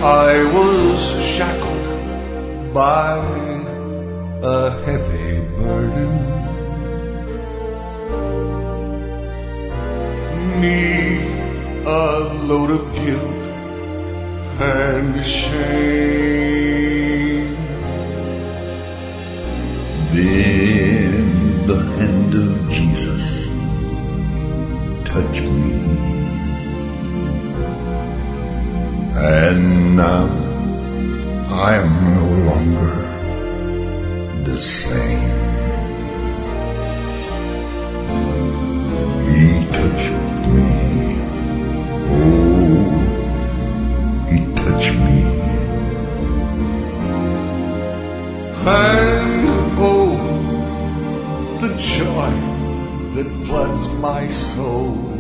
I was shackled by a heavy burden. 'Neath a load of guilt and shame. Then the hand of Jesus touched me, and now I am no longer the same. He touched me, oh, he touched me. And oh, the joy that floods my soul.